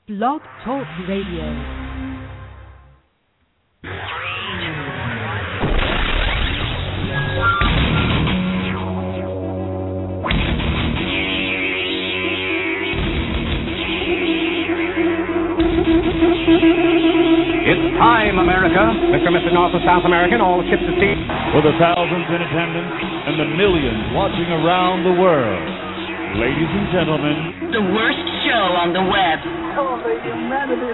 Blog Talk Radio. It's time, America. Mr. North and South American, all ships at sea. For the thousands in attendance and the millions watching around the world. Ladies and gentlemen, the worst show on the web. Oh, the humanity.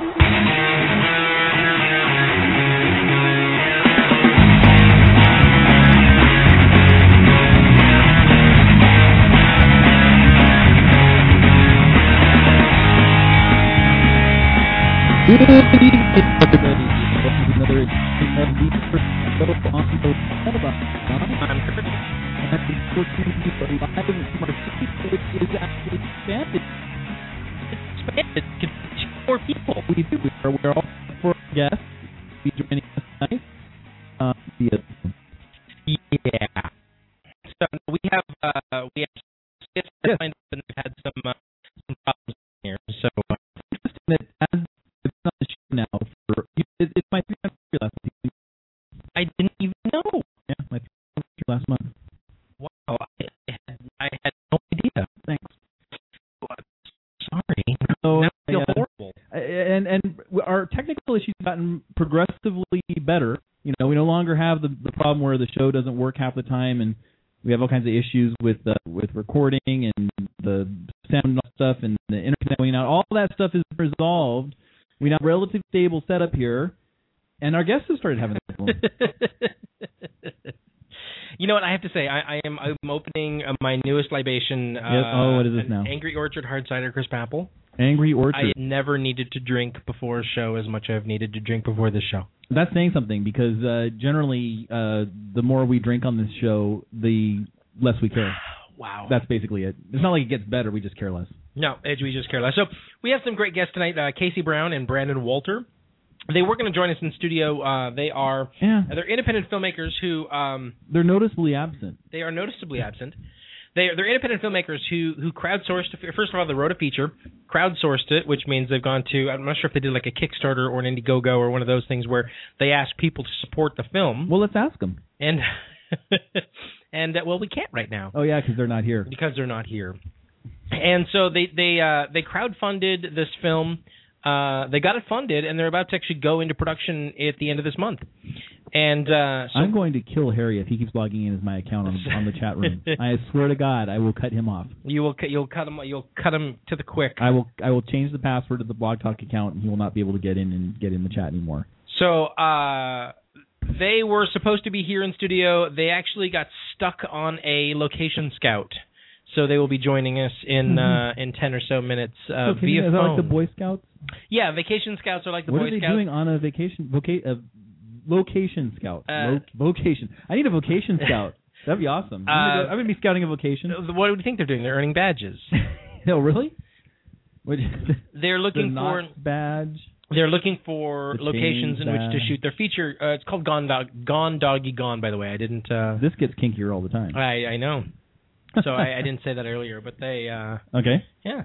Good evening, everybody. Welcome to another edition of the first show on the Telebox. I'm Kurt, and unfortunately, we're live from our city, which is actually expanded. It's expanded to 4 people. We're all 4 guests. Be joining us tonight. Yeah. So we have and we've had some problems here. So interesting that as it's on the show now for it's my 300th year last month. I didn't even know. Yeah, my 300th year last month. Wow, I had no idea. Thanks. Sorry. So, that feels horrible. And our technical issues have gotten progressively better. You know, we no longer have the problem where the show doesn't work half the time, and we have all kinds of issues with recording and the sound and stuff, and the internet going out. All that stuff is resolved. We now have a relatively stable setup here, and our guests have started having that problem. You know what I have to say? I'm opening my newest libation. Yes. Oh, what is this now? Angry Orchard Hard Cider Crisp Apple. Angry Orchard. I never needed to drink before a show as much as I've needed to drink before this show. That's saying something, because generally the more we drink on this show, the less we care. Wow. That's basically it. It's not like it gets better. We just care less. No, we just care less. So we have some great guests tonight, Casey Brown and Brandon Walter. They were going to join us in studio. They're independent filmmakers who... they're noticeably absent. They are noticeably absent. They're independent filmmakers who crowdsourced... First of all, they wrote a feature, crowdsourced it, which means they've gone to... I'm not sure if they did like a Kickstarter or an Indiegogo or one of those things where they ask people to support the film. Well, let's ask them. And we can't right now. Oh, yeah, because they're not here. Because they're not here. And so they crowdfunded this film. They got it funded, and they're about to actually go into production at the end of this month. And so I'm going to kill Harry if he keeps logging in as my account on the chat room. I swear to God, I will cut him off. You'll cut him to the quick. I will change the password to the Blog Talk account, and he will not be able to get in the chat anymore. So they were supposed to be here in studio. They actually got stuck on a location scout. So they will be joining us in 10 or so minutes via phone. Is that like the Boy Scouts? Yeah, vacation scouts are like the Boy Scouts. What are they doing on a vacation? Location scout. Vocation. I need a vocation scout. That'd be awesome. I'm going to be scouting a vocation. What do you think they're doing? They're earning badges. No, really? They're looking for badge. They're looking for locations in which to shoot their feature. It's called Gone Doggy Gone. By the way, I didn't. This gets kinkier all the time. I know. So I didn't say that earlier, but they... Okay. Yeah.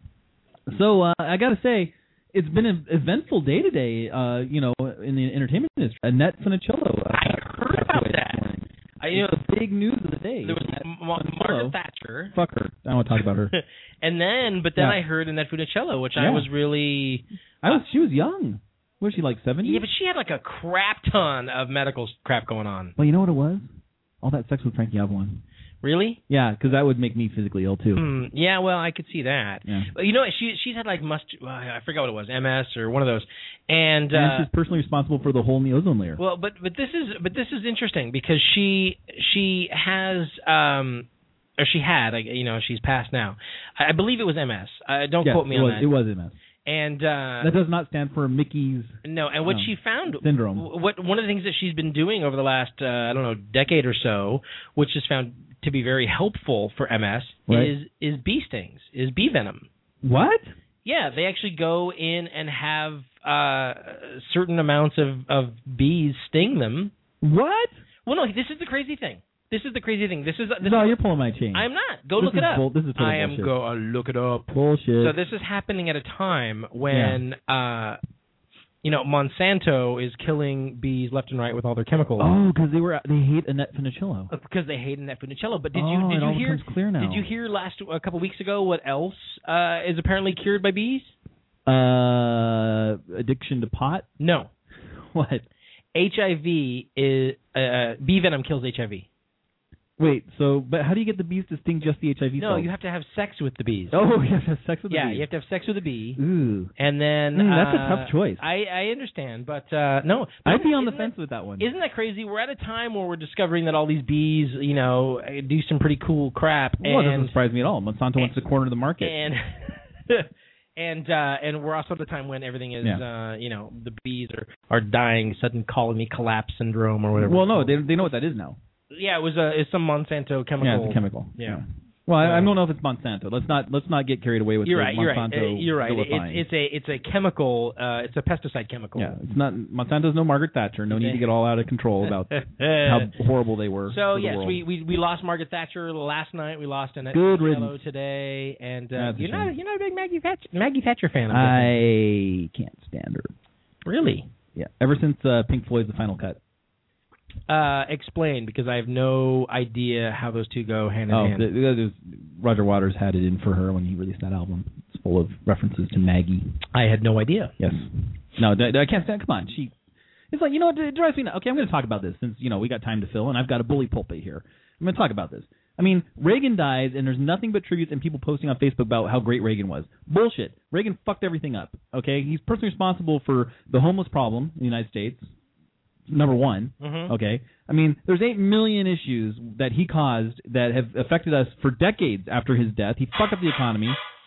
So I got to say, it's been an eventful day today, in the entertainment industry. Annette Funicello. I heard about that. It's the big news of the day. There was Margaret Thatcher. Fuck her. I don't want to talk about her. But then I heard Annette Funicello, which I was really... She was young. Was she like 70? Yeah, but she had like a crap ton of medical crap going on. Well, you know what it was? All that sex with Frankie Avalon. Really? Yeah, because that would make me physically ill too. Yeah, well, I could see that. Yeah. But she's had like I forgot what it was, MS or one of those, and she's personally responsible for the hole in the ozone layer. Well, but this is interesting because she has or she had she's passed now. I believe it was MS. Don't quote me on that. It was MS. And that does not stand for Mickey's. No, and what she found syndrome. One of the things that she's been doing over the last decade or so, which is found to be very helpful for MS, is bee stings, is bee venom. What? Yeah, they actually go in and have certain amounts of bees sting them. What? Well, no, this is the crazy thing. This is the crazy thing. This no, you're pulling my chain. I'm not. Go look it up. This is total I am bullshit. go look it up. Bullshit. So this is happening at a time when Monsanto is killing bees left and right with all their chemicals. Oh, because they hate Annette Funicello. Because they hate Annette Funicello. But did it you all hear? becomes clear now. Did you hear a couple weeks ago what else is apparently cured by bees? Addiction to pot? No. What? HIV is bee venom kills HIV. Wait, but how do you get the bees to sting just the HIV cells? No, you have to have sex with the bees. Oh, you have to have sex with the bees. Yeah, you have to have sex with a bee. Ooh. And then that's a tough choice. I understand, but no. I'd be on the fence with that one. Isn't that crazy? We're at a time where we're discovering that all these bees, do some pretty cool crap. Well, it doesn't surprise me at all. Monsanto wants to corner the market. And we're also at the time when everything is, the bees are dying, sudden colony collapse syndrome or whatever. Well, no, they know what that is now. Yeah, it's some Monsanto chemical. Yeah, it's a chemical. Yeah. Well, I don't know if it's Monsanto. Let's not get carried away with Monsanto. You're right. Vilifying. It's a chemical. It's a pesticide chemical. Yeah, it's not Monsanto's no Margaret Thatcher. No need to get all out of control about how horrible they were. So yes, we lost Margaret Thatcher last night. We lost Annette Funicello today, and you're not a big Maggie Thatcher fan. I can't stand her. Really? Yeah. Ever since Pink Floyd's The Final Cut. Explain, because I have no idea how those two go hand in hand. Roger Waters had it in for her when he released that album. It's full of references to Maggie. I had no idea. Yes. No, I can't stand. Come on, it's like, it drives me nuts. Okay, I'm going to talk about this since we got time to fill, and I've got a bully pulpit here. I'm going to talk about this. I mean, Reagan dies, and there's nothing but tributes and people posting on Facebook about how great Reagan was. Bullshit. Reagan fucked everything up. Okay, he's personally responsible for the homeless problem in the United States. Number one, okay? I mean, there's 8 million issues that he caused that have affected us for decades after his death. He fucked up the economy.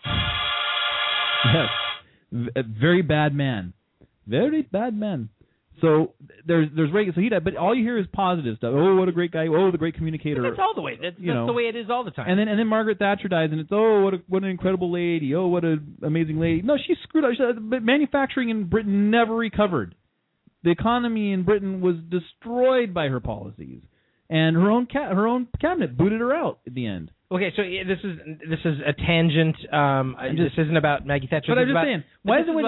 Yes. A very bad man. Very bad man. So there's Reagan. So he died, but all you hear is positive stuff. Oh, what a great guy. Oh, the great communicator. But that's all the way. That's the way it is all the time. And then Margaret Thatcher dies, and it's what an incredible lady. Oh, what an amazing lady. No, she screwed up. But manufacturing in Britain never recovered. The economy in Britain was destroyed by her policies, and her own cabinet booted her out at the end. Okay, so this is a tangent. This isn't about Maggie Thatcher. But I'm just saying, why is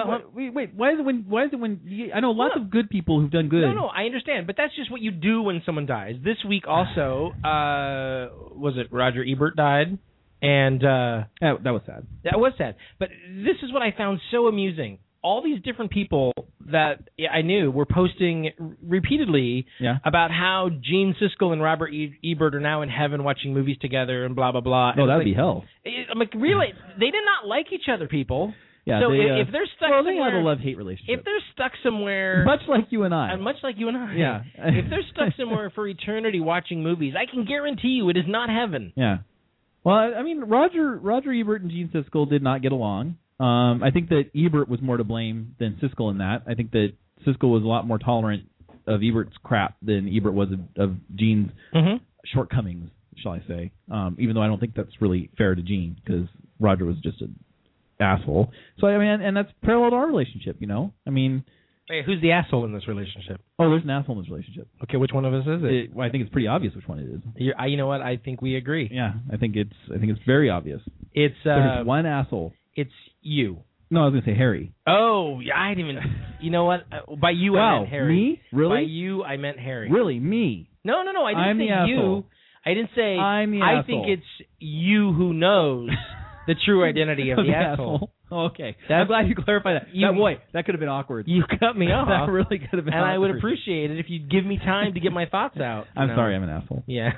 it when I know lots of good people who've done good. No, I understand, but that's just what you do when someone dies. This week also, was it Roger Ebert died, and that was sad. That was sad. But this is what I found so amusing. All these different people that I knew were posting repeatedly about how Gene Siskel and Robert Ebert are now in heaven watching movies together and blah, blah, blah. Oh, that'd be hell. I'm like, really? They did not like each other, people. Yeah, so if they're stuck somewhere... they have a love-hate relationship. If they're stuck somewhere... Much like you and I. Much like you and I. Yeah. If they're stuck somewhere for eternity watching movies, I can guarantee you it is not heaven. Yeah. Well, I mean, Roger Ebert and Gene Siskel did not get along. I think that Ebert was more to blame than Siskel in that. I think that Siskel was a lot more tolerant of Ebert's crap than Ebert was of Gene's shortcomings, shall I say. Even though I don't think that's really fair to Gene, because Roger was just an asshole. So, I mean, and that's parallel to our relationship, I mean... Hey, who's the asshole in this relationship? Oh, there's an asshole in this relationship. Okay, which one of us is it? I think it's pretty obvious which one it is. You know what? I think we agree. Yeah, I think it's very obvious. There's one asshole. It's you. No, I was going to say Harry. Oh, yeah, I didn't even... You know what? By you, I meant Harry. Me? Really? By you, I meant Harry. Really? Me? No, I didn't I'm say the asshole. you. I didn't say... I'm the asshole. I asshole. think it's you who knows the true identity of the asshole. Oh, okay. I'm glad you clarified that. That could have been awkward. You cut me off. That really could have been awkward. And I would appreciate it if you'd give me time to get my thoughts out. I'm sorry, I'm an asshole. Yeah.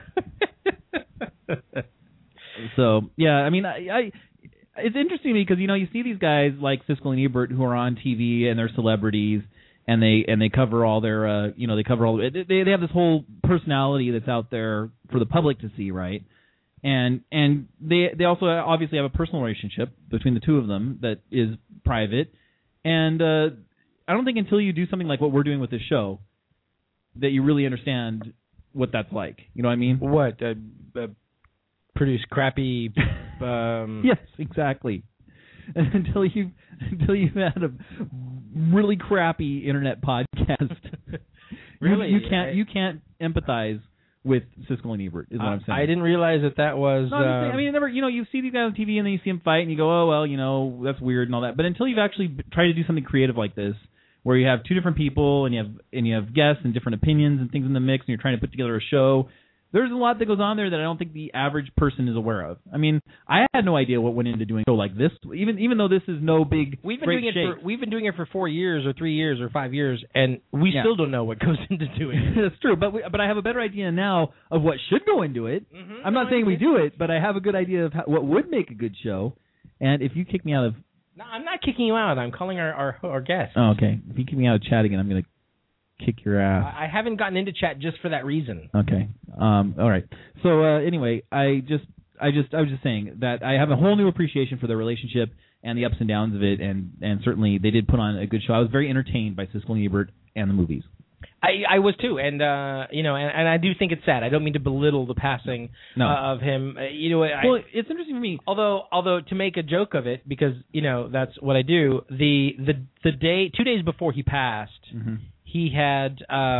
So, yeah, I mean, it's interesting to me because, you see these guys like Siskel and Ebert who are on TV and they're celebrities and they cover all their, they have this whole personality that's out there for the public to see, right? And they also obviously have a personal relationship between the two of them that is private. And I don't think until you do something like what we're doing with this show that you really understand what that's like. You know what I mean? What? Produce crappy... Yes, exactly. And until you've had a really crappy internet podcast, really, you can't empathize with Siskel and Ebert. Is what I'm saying. I didn't realize that was. No, I'm just saying, I mean, never. You see these guys on TV and then you see them fight and you go, oh well, that's weird and all that. But until you've actually tried to do something creative like this, where you have two different people and you have guests and different opinions and things in the mix, and you're trying to put together a show. There's a lot that goes on there that I don't think the average person is aware of. I mean, I had no idea what went into doing a show like this, even though this is no big. We've been doing it for 4 years or 3 years or 5 years, and we still don't know what goes into doing it. That's true, but I have a better idea now of what should go into it. Mm-hmm. I'm not saying we do it, but I have a good idea of what would make a good show. And if you kick me out of, no, I'm not kicking you out. I'm calling our guest. Oh, okay. If you kick me out of chat again, I'm going to kick your ass. I haven't gotten into chat just for that reason. Okay. All right. So anyway, I was just saying that I have a whole new appreciation for their relationship and the ups and downs of it, and certainly they did put on a good show. I was very entertained by Siskel and Ebert and the movies. I was too, and and I do think it's sad. I don't mean to belittle the passing of him. Well, it's interesting for me. Although to make a joke of it, because that's what I do. The day 2 days before he passed. Mm-hmm. He had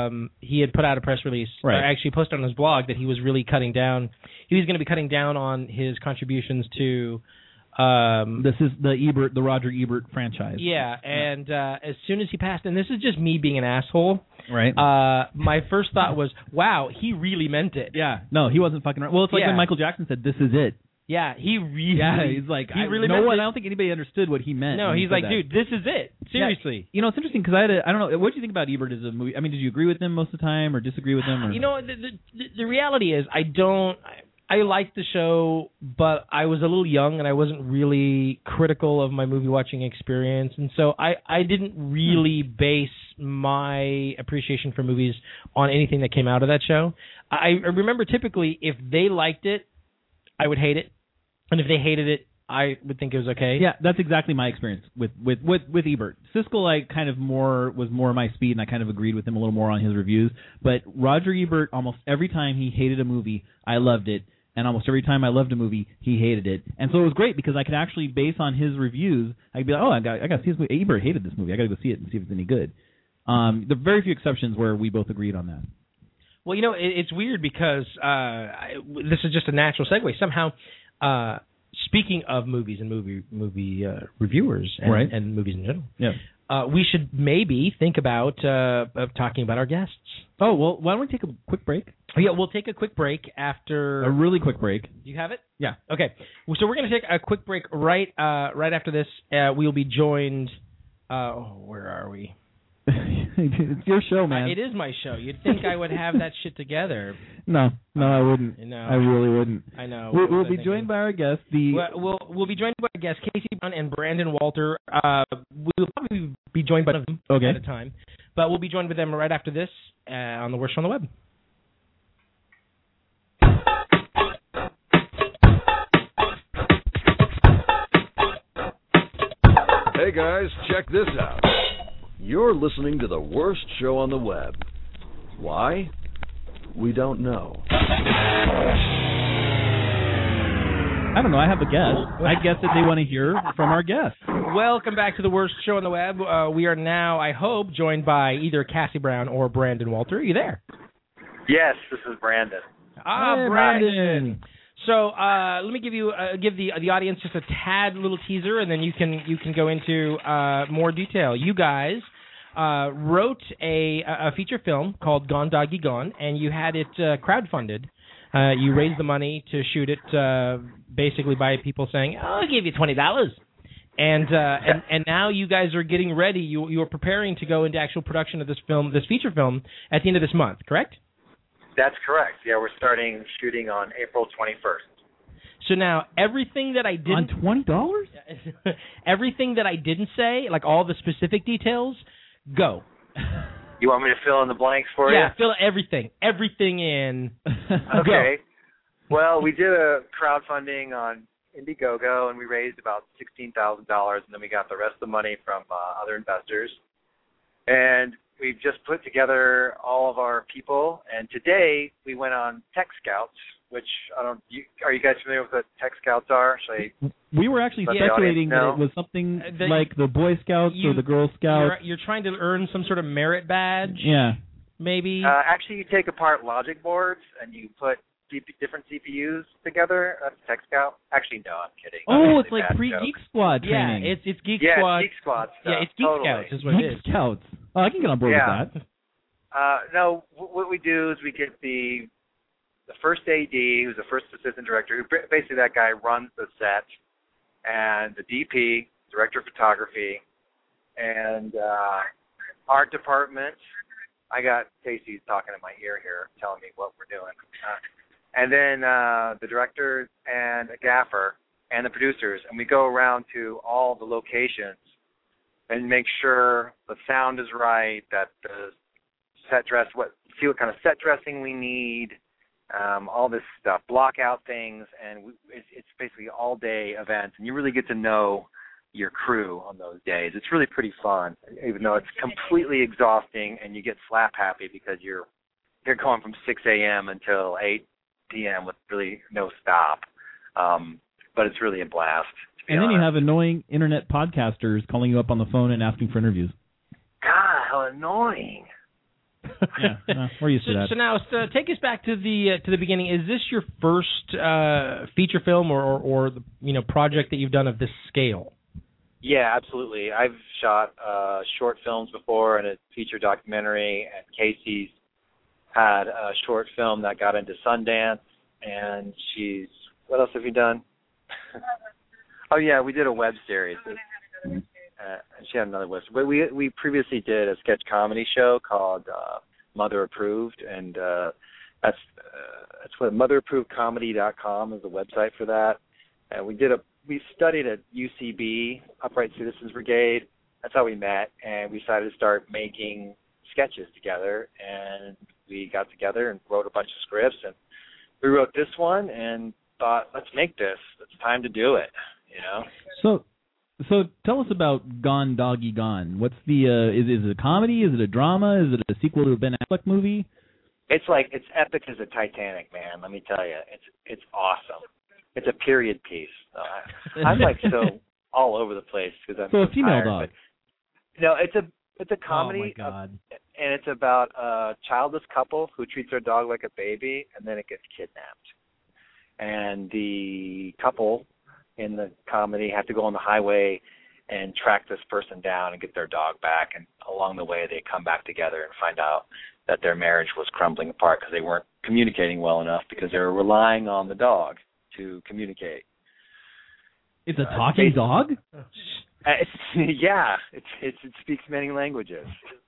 put out a press release, or actually posted on his blog that he was really cutting down. He was going to be cutting down on his contributions to. This is the Roger Ebert franchise. Yeah, and as soon as he passed, and this is just me being an asshole. Right. My first thought was, wow, he really meant it. Yeah. No, he wasn't fucking right. Well, it's like when Michael Jackson said, "This is it." Yeah, he really. Yeah, he's like, I don't think anybody understood what he meant. No, he's like, dude, this is it. Seriously. Yeah. It's interesting because I don't know. What do you think about Ebert as a movie? I mean, did you agree with him most of the time or disagree with him? Or? The reality is, I liked the show, but I was a little young and I wasn't really critical of my movie watching experience, and so I didn't really base my appreciation for movies on anything that came out of that show. I remember typically if they liked it, I would hate it. And if they hated it, I would think it was okay. Yeah, that's exactly my experience with Ebert. Siskel, was more my speed, and I kind of agreed with him a little more on his reviews. But Roger Ebert, almost every time he hated a movie, I loved it. And almost every time I loved a movie, he hated it. And so it was great because I could actually, based on his reviews, I could be like, oh, I got to see this movie. Ebert hated this movie. I got to go see it and see if it's any good. There are very few exceptions where we both agreed on that. Well, it's weird because this is just a natural segue. Somehow, speaking of movies and movie reviewers and movies in general, we should maybe think about talking about our guests. Oh, well, why don't we take a quick break? Yeah, we'll take a quick break after... A really quick break. Do you have it? Yeah. Okay. So we're going to take a quick break right after this. We'll be joined... where are we? It's your show, man. It is my show. You'd think I would have that shit together. No, I wouldn't. No, I really wouldn't. I know. We'll be joined by our guests. We'll be joined by our guests, Casey Brown and Brandon Walter. We'll probably be joined by them at a time, but we'll be joined with them right after this on the Worst Show on the Web. Hey guys, check this out. You're listening to the Worst Show on the Web. Why? We don't know. I don't know. I have a guess. I guess that they want to hear from our guests. Welcome back to the Worst Show on the Web. We are now, I hope, joined by either Cassie Brown or Brandon Walter. Are you there? Yes, this is Brandon. Hey, Brandon. So let me give the audience just a tad little teaser, and then you can go into more detail. You guys wrote a feature film called Gone Doggy Gone, and you had it crowdfunded. You raised the money to shoot it basically by people saying, "I'll give you $20." And now you guys are getting ready. You are preparing to go into actual production of this feature film, at the end of this month, correct? That's correct. Yeah, we're starting shooting on April 21st. So now everything that I didn't on $20, everything that I didn't say, like all the specific details, go. You want me to fill in the blanks for you? Yeah, fill everything in. Okay. Go. Well, we did a crowdfunding on Indiegogo, and we raised about $16,000, and then we got the rest of the money from other investors. And we've just put together all of our people, and today we went on Tech Scouts, which are you guys familiar with what Tech Scouts are? We were actually speculating that it was something like the Boy Scouts or the Girl Scouts. You're trying to earn some sort of merit badge. Yeah. maybe? Actually, you take apart logic boards and you put different CPUs together. That's Tech Scout. Actually, no, I'm kidding. Oh, it's like pre-Geek Squad training. Yeah, it's Geek Squad. Geek Squad stuff. Yeah, it's Geek Scouts is what it is. Geek Scouts. Oh, I can get on board with that. No, what we do is we get the first AD, who's the first assistant director, who basically that guy runs the set, and the DP, director of photography, and art department. I got Casey talking in my ear here, telling me what we're doing. And then the director and a gaffer and the producers, and we go around to all the locations and make sure the sound is right, that the set dress, see what kind of set dressing we need, all this stuff, block out things, and it's basically all-day events, and you really get to know your crew on those days. It's really pretty fun, even though it's completely exhausting, and you get slap happy because you're going from 6 a.m. until 8 p.m. with really no stop. But it's really a blast. And then you have annoying internet podcasters calling you up on the phone and asking for interviews. God, how annoying! Yeah, we're used to that. So now, take us back to the beginning. Is this your first feature film or project that you've done of this scale? Yeah, absolutely. I've shot short films before and a feature documentary, and Casey's had a short film that got into Sundance, and what else have you done? Oh, yeah, we did a web series. She had another web series. We previously did a sketch comedy show called Mother Approved, and that's what motherapprovedcomedy.com is the website for that. And we studied at UCB, Upright Citizens Brigade. That's how we met, and we decided to start making sketches together. And we got together and wrote a bunch of scripts, and we wrote this one and thought, let's make this. It's time to do it, So tell us about Gone Doggy Gone. What's the is it a comedy? Is it a drama? Is it a sequel to a Ben Affleck movie? It's epic as a Titanic, man. Let me tell you, it's awesome. It's a period piece. I'm so all over the place because I'm so a female tired, dog. But, no, it's a comedy. Oh my God. And it's about a childless couple who treats their dog like a baby, and then it gets kidnapped. And the couple in the comedy have to go on the highway and track this person down and get their dog back. And along the way, they come back together and find out that their marriage was crumbling apart because they weren't communicating well enough because they were relying on the dog to communicate. It's a talking dog? It speaks many languages.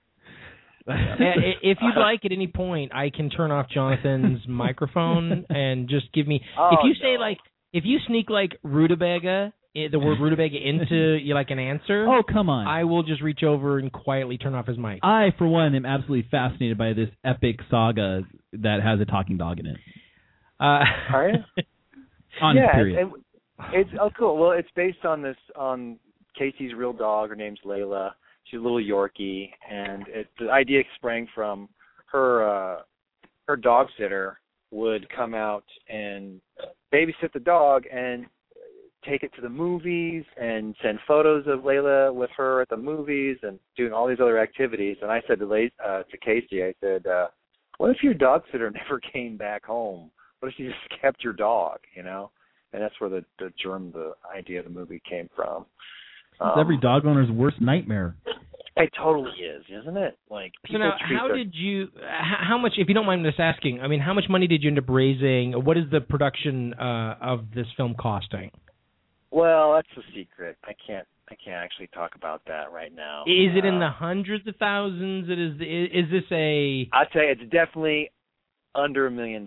If you'd like, at any point, I can turn off Jonathan's microphone and just give me. If you sneak rutabaga, the word rutabaga into an answer. Oh, come on! I will just reach over and quietly turn off his mic. I, for one, am absolutely fascinated by this epic saga that has a talking dog in it. Are you? Period. It's cool. Well, it's based on Casey's real dog. Her name's Layla. She's a little Yorkie, and the idea sprang from her dog sitter would come out and babysit the dog and take it to the movies and send photos of Layla with her at the movies and doing all these other activities. And I said to Casey, I said, what if your dog sitter never came back home? What if you just kept your dog, And that's where the idea of the movie came from. It's every dog owner's worst nightmare. It totally is, isn't it? So now, how much, if you don't mind us asking, how much money did you end up raising? What is the production of this film costing? Well, that's a secret. I can't actually talk about that right now. Is it in the hundreds of thousands? Is this a... I'll tell you, it's definitely under $1 million.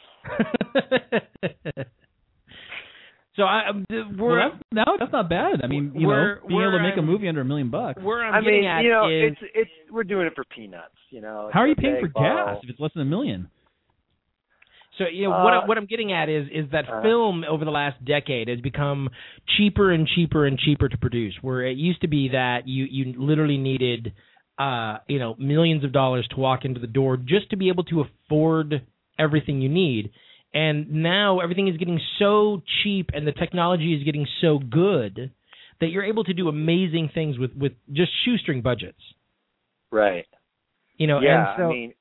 So that's not bad. being able to make a movie under $1 million. Where I'm getting at is we're doing it for peanuts. How are you paying for gas if it's less than $1 million? So what I'm getting at is that film over the last decade has become cheaper and cheaper and cheaper to produce. Where it used to be that you literally needed millions of dollars to walk into the door just to be able to afford everything you need. And now everything is getting so cheap and the technology is getting so good that you're able to do amazing things with just shoestring budgets. Right. And so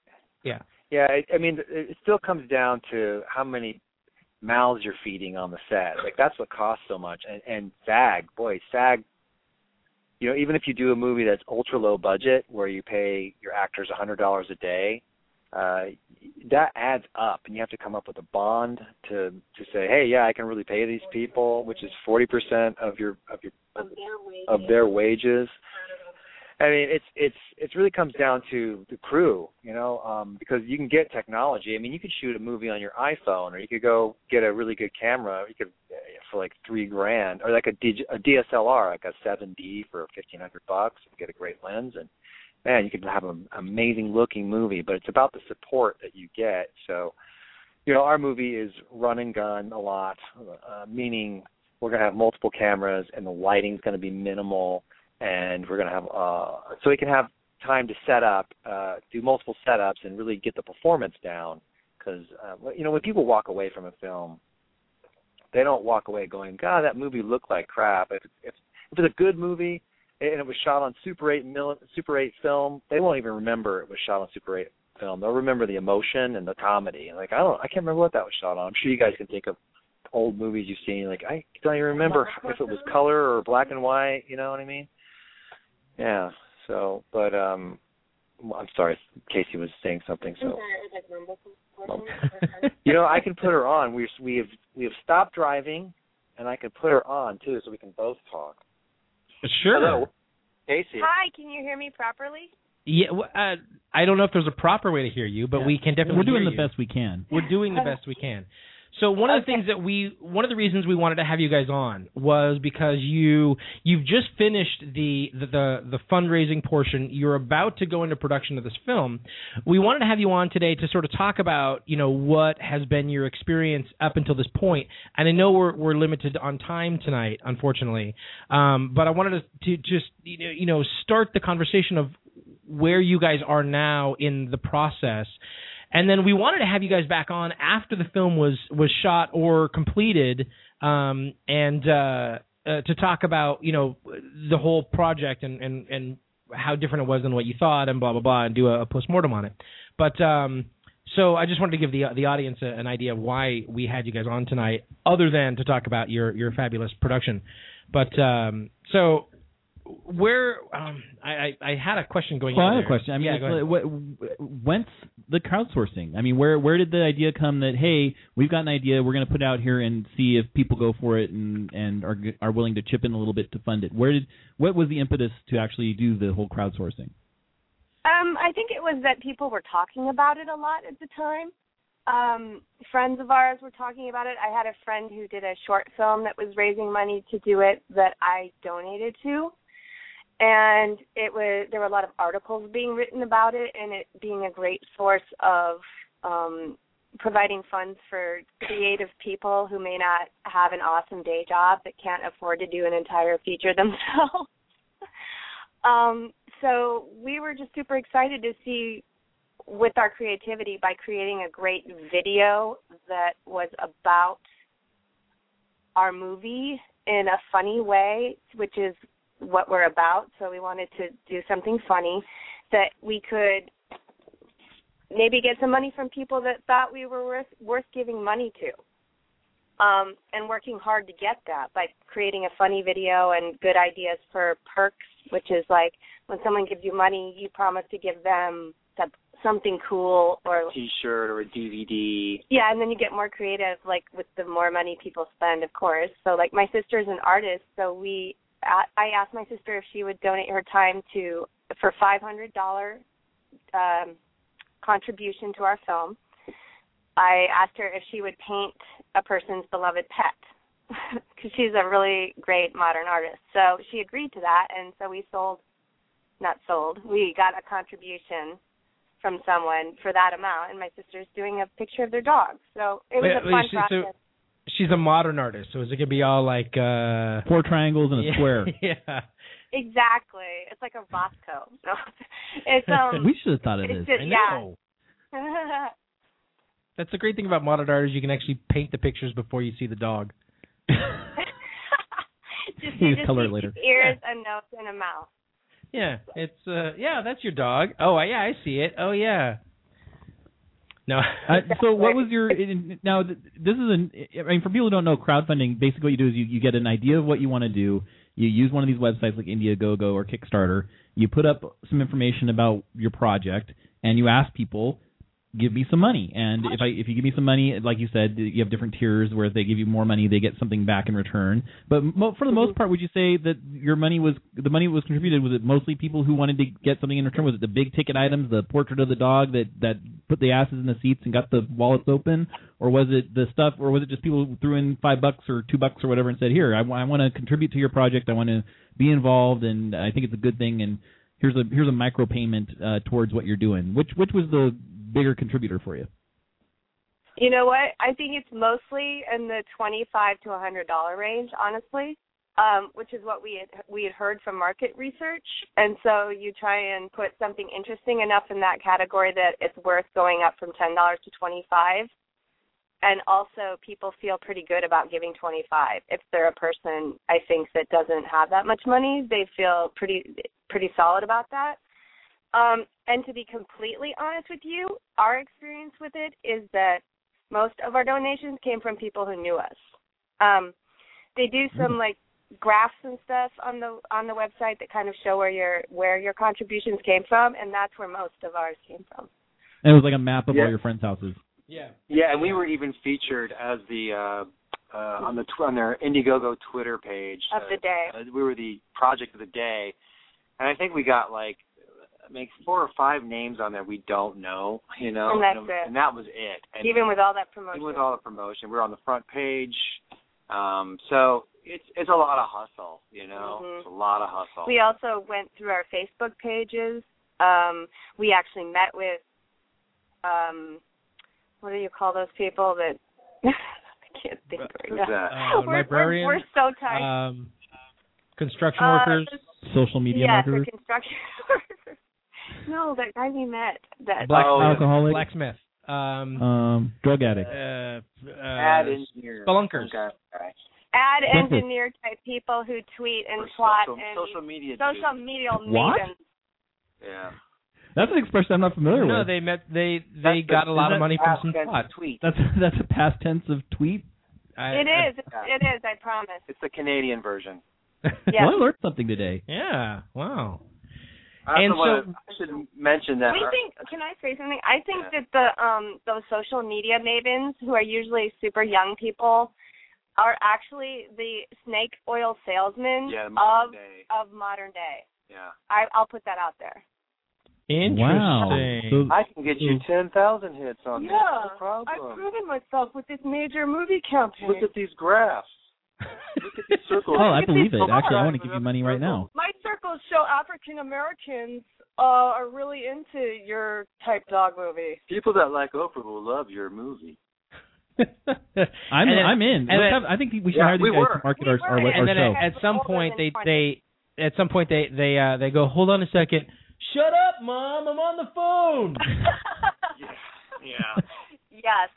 Yeah. Yeah, I mean, it still comes down to how many mouths you're feeding on the set. Like, that's what costs so much. And SAG, you know, even if you do a movie that's ultra low budget where you pay your actors $100 a day, that adds up, and you have to come up with a bond to say, hey, yeah, I can really pay these people, which is 40% of their wages. I mean, it really comes down to the crew, you know, because you can get technology. I mean, you could shoot a movie on your iPhone, or you could go get a really good camera. You could for like $3,000, or like a DSLR, like a 7D for $1,500. Get a great lens, and man, you can have an amazing looking movie. But it's about the support that you get. So, you know, our movie is run and gun a lot, meaning we're going to have multiple cameras, and the lighting's going to be minimal. And we're going to have, so we can have time to set up, do multiple setups, and really get the performance down. Because, you know, when people walk away from a film, they don't walk away going, God, that movie looked like crap. If it's a good movie and it was shot on Super 8 film, they won't even remember it was shot on Super 8 film. They'll remember the emotion and the comedy. And like, I can't remember what that was shot on. I'm sure you guys can think of old movies you've seen. Like, I don't even remember if it was color or black and white. You know what I mean? Yeah. So, but I'm sorry, Casey was saying something. So, you know, I can put her on. We have stopped driving, and I can put her on too, so we can both talk. Sure. Hello, Casey. Hi. Can you hear me properly? Yeah. I don't know if there's a proper way to hear you, but we can definitely. We're doing hear the you. best we can. We're doing the best we can. So one of the things one of the reasons we wanted to have you guys on was because you've just finished the fundraising portion. You're about to go into production of this film. We wanted to have you on today to sort of talk about, you know, what has been your experience up until this point. And I know we're limited on time tonight, unfortunately. But I wanted to just you know start the conversation of where you guys are now in the process. And then we wanted to have you guys back on after the film was shot or completed, and to talk about, you know, the whole project and how different it was than what you thought, and blah blah blah, and do a postmortem on it. But so I just wanted to give the audience an idea of why we had you guys on tonight, other than to talk about your fabulous production. But so. Where I had a question going. Well, on I have a question. I mean, when's the crowdsourcing? I mean, where did the idea come that, hey, we've got an idea, we're going to put it out here and see if people go for it and are willing to chip in a little bit to fund it? What was the impetus to actually do the whole crowdsourcing? I think it was that people were talking about it a lot at the time. Friends of ours were talking about it. I had a friend who did a short film that was raising money to do it that I donated to. And there were a lot of articles being written about it, and it being a great source of providing funds for creative people who may not have an awesome day job that can't afford to do an entire feature themselves. So we were just super excited to see, with our creativity, by creating a great video that was about our movie in a funny way, which is what we're about. So we wanted to do something funny that we could maybe get some money from people that thought we were worth giving money to, and working hard to get that by creating a funny video and good ideas for perks, which is like when someone gives you money, you promise to give them something cool, or a T-shirt or a DVD. Yeah, and then you get more creative, like with the more money people spend, of course. So like my sister's an artist, so I asked my sister if she would donate her time for $500 contribution to our film. I asked her if she would paint a person's beloved pet, because she's a really great modern artist. So she agreed to that, and so we got a contribution from someone for that amount, and my sister's doing a picture of their dog. So it was a fun process. She's a modern artist, so is it going to be all like 4 triangles and a square? Yeah. Exactly. It's like a Roscoe. No, it's we should have thought of this. I know. Yeah. That's the great thing about modern art is you can actually paint the pictures before you see the dog. just color it later. Ears, a nose, and a mouth. Yeah, it's that's your dog. Oh, yeah, I see it. Oh, yeah. No. So what was your now? This is for people who don't know, crowdfunding. Basically, what you do is you get an idea of what you want to do. You use one of these websites like Indiegogo or Kickstarter. You put up some information about your project, and you ask people, give me some money. And if you give me some money, like you said, you have different tiers where if they give you more money, they get something back in return. But for the most part, would you say that the money was contributed? Was it mostly people who wanted to get something in return? Was it the big ticket items, the portrait of the dog that put the asses in the seats and got the wallets open, or was it the stuff, or was it just people who threw in $5 or $2 or whatever and said, here, I want to contribute to your project, I want to be involved, and I think it's a good thing, and here's a micropayment towards what you're doing. Which was the bigger contributor for you? You know what? I think it's mostly in the $25 to $100 range, honestly, which is what we had heard from market research. And so you try and put something interesting enough in that category that it's worth going up from $10 to $25. And also, people feel pretty good about giving $25. If they're a person, I think, that doesn't have that much money, they feel pretty solid about that. And to be completely honest with you, our experience with it is that most of our donations came from people who knew us. They do some like graphs and stuff on the website that kind of show where your contributions came from, and that's where most of ours came from. And it was like a map of all your friends' houses. Yeah, and we were even featured as the on their Indiegogo Twitter page of the day. We were the project of the day, and I think we got like 4 or 5 names on there we don't know, and that's it. And that was it. And even with all that promotion. Even with all the promotion, we're on the front page. So it's a lot of hustle, It's a lot of hustle. We also went through our Facebook pages. We actually met with what do you call those people that I can't think right now. Librarians. We're so tight. Construction workers. Social media marketers. Yes, construction workers. No, that guy we met. Alcoholic. Blacksmith. Drug addict. Ad engineer. Spelunkers. Okay. Ad engineer type people who tweet and plot and social media. Social media what? mavens. Yeah. That's an expression I'm not familiar with. No, they got a lot of money from some plot. Tweet. That's a past tense of tweet. It is. I promise. It's the Canadian version. Yeah. Well, I learned something today. Yeah. Wow. I should mention that. Can I say something? I think that those social media mavens, who are usually super young people, are actually the snake oil salesmen of modern day. Yeah. I'll put that out there. Interesting. Wow. I can get you 10,000 hits on this. No problem. I've proven myself with this major movie campaign. Look at these graphs. Look at these circles. Oh, I believe it. Actually, I want to give you money right now. My circles show African Americans are really into your type dog movie. People that like Oprah will love your movie. I'm in. I think we should hire these guys to market our show. And then at some point they go, hold on a second. Shut up, Mom! I'm on the phone. Yeah. Yes.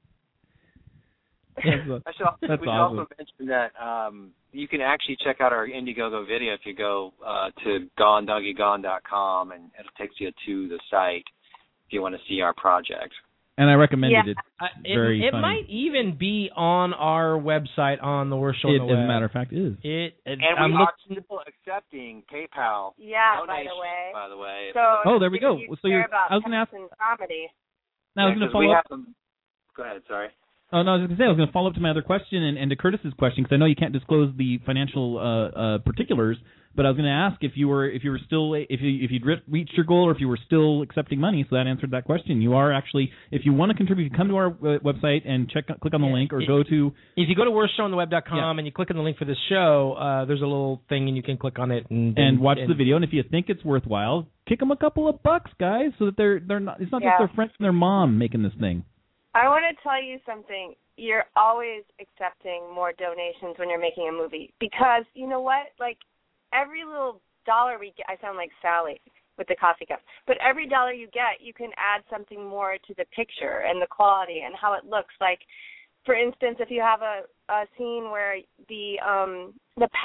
We should also mention that you can actually check out our Indiegogo video if you go to GoneDoggyGone.com, and it takes you to the site if you want to see our project. And I recommended it. It might even be on our website on the Worst Show on the Web. As a matter of fact, it is. And we are still accepting PayPal. Yeah, by the way. So there we go. So I was going to ask. Comedy. Now I was going to follow up. Go ahead. Sorry. Oh no, I was going to say I was going to follow up to my other question and to Curtis's question, because I know you can't disclose the financial particulars. But I was going to ask if you'd reached your goal, or if you were still accepting money. So that answered that question. You are actually, if you want to contribute, you can come to our website and click on the link, or go to. If you go to worstshowontheweb.com and you click on the link for this show, there's a little thing and you can click on it and watch the video. And if you think it's worthwhile, kick them a couple of bucks, guys, so that they're not. It's not just their friends and their mom making this thing. I want to tell you something. You're always accepting more donations when you're making a movie, because you know what, like. Every little dollar we get, I sound like Sally with the coffee cup, but every dollar you get, you can add something more to the picture and the quality and how it looks. Like, for instance, if you have a scene where the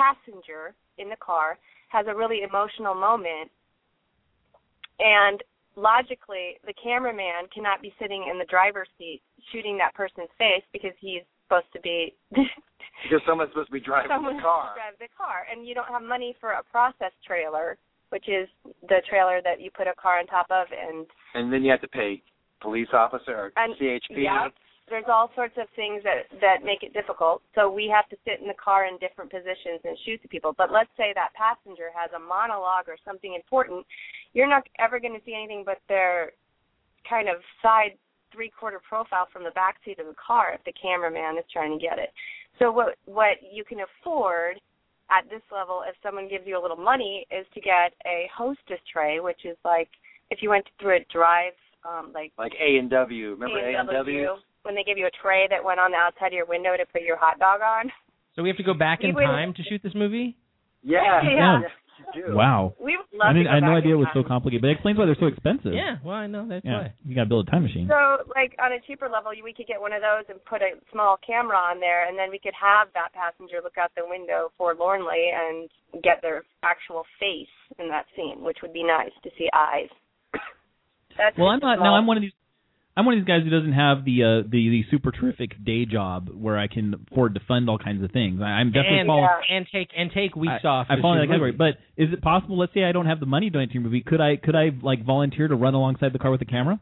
passenger in the car has a really emotional moment, and logically, the cameraman cannot be sitting in the driver's seat shooting that person's face because he's supposed to be because someone's supposed to be driving the car. Drive the car, and you don't have money for a process trailer, which is the trailer that you put a car on top of, and then you have to pay police officer or CHP. Yeah, there's all sorts of things that make it difficult. So we have to sit in the car in different positions and shoot the people. But let's say that passenger has a monologue or something important. You're not ever going to see anything but their kind of side three-quarter profile from the back seat of the car if the cameraman is trying to get it. So what you can afford at this level, if someone gives you a little money, is to get a hostess tray, which is like if you went through a drive, like A&W. Remember A&W? When they give you a tray that went on the outside of your window to put your hot dog on. So we have to go back in time to shoot this movie? Yeah. Yeah. Wow. We would love to go I had no back idea in it was time. so complicated, but it explains why they're so expensive. Yeah, well, I know that's why. You got to build a time machine. So, like, on a cheaper level, we could get one of those and put a small camera on there, and then we could have that passenger look out the window forlornly and get their actual face in that scene, which would be nice to see eyes. Well, I'm not. Now I'm one of these. I'm one of these guys who doesn't have the super terrific day job where I can afford to fund all kinds of things. I'm definitely and take weeks off. I fall in that category. But is it possible? Let's say I don't have the money to donate to your movie. Could I like volunteer to run alongside the car with the camera?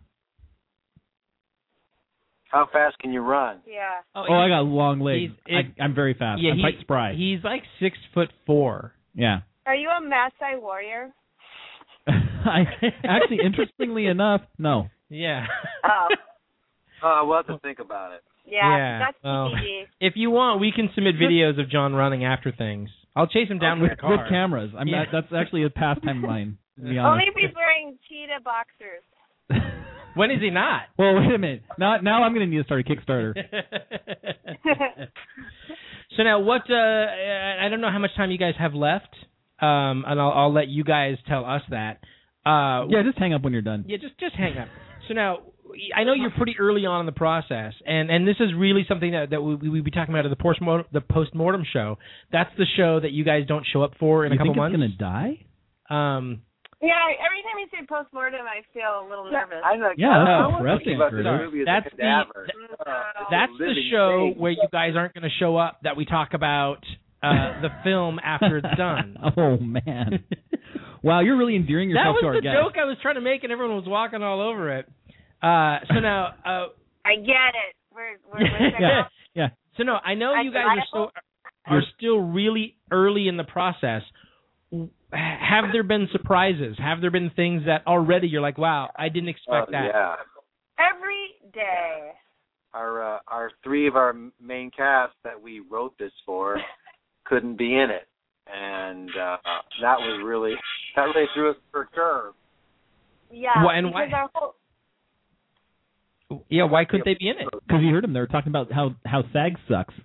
How fast can you run? Yeah. Oh, I got long legs. I'm very fast. Yeah, I'm quite spry. He's like 6'4". Yeah. Are you a Maasai warrior? Actually, interestingly enough, no. Yeah. We'll have to think about it. Yeah. That's easy. If you want, we can submit videos of John running after things. I'll chase him down with a car. With cameras. That's actually a pastime of mine, to be honest. Only if he's wearing cheetah boxers. When is he not? Well, wait a minute. Now I'm going to need to start a Kickstarter. So now, what? I don't know how much time you guys have left, and I'll let you guys tell us that. Yeah, just hang up when you're done. Yeah, just hang up. So now, I know you're pretty early on in the process, and this is really something that we'll be talking about at the post-mortem show. That's the show that you guys don't show up for in a couple months. You think it's going to die? Yeah, every time you say post-mortem, I feel a little nervous. That's the show where you guys aren't going to show up, that we talk about the film after it's done. Oh, man. Wow, you're really endearing yourself to our guests. That was the joke I was trying to make, and everyone was walking all over it. So now... I get it. We're yeah. So no, I know you guys are still really early in the process. Have there been surprises? Have there been things that already you're like, wow, I didn't expect that? Yeah. Every day. Our three of our main cast that we wrote this for couldn't be in it, and that really threw us for a curve. Yeah. Well, and why? Yeah, why couldn't they be in it? Because you heard them. They were talking about how SAG sucks.